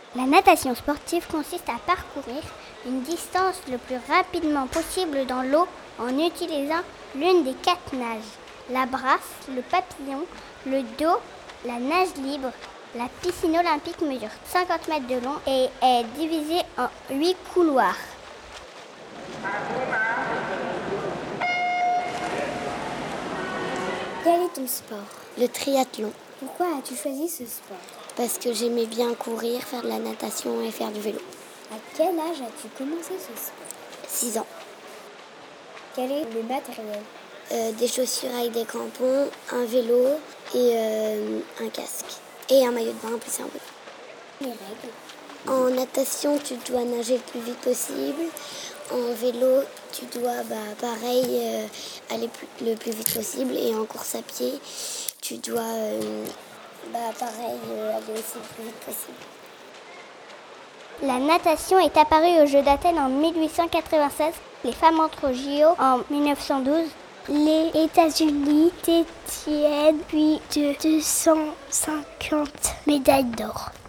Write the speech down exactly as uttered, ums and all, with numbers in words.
La natation sportive consiste à parcourir une distance le plus rapidement possible dans l'eau en utilisant l'une des quatre nages. La brasse, le papillon, le dos, la nage libre. La piscine olympique mesure cinquante mètres de long et est divisée en huit couloirs. Quel est ton sport ? Le triathlon. Pourquoi as-tu choisi ce sport ? Parce que j'aimais bien courir, faire de la natation et faire du vélo. À quel âge as-tu commencé ce sport ? six ans. Quel est le matériel ? Euh, des chaussures avec des crampons, un vélo et euh, un casque. Et un maillot de bain plus simple. Les règles ? En natation, tu dois nager le plus vite possible. En vélo, tu dois, bah, pareil, euh, aller plus, le plus vite possible. Et en course à pied, tu dois, euh, bah, pareil, euh, aller aussi le plus vite possible. La natation est apparue aux Jeux d'Athènes en mille huit cent quatre-vingt-seize, les femmes entrent aux J O en mille neuf cent douze. Les États-Unis détiennent plus de deux cent cinquante médailles d'or.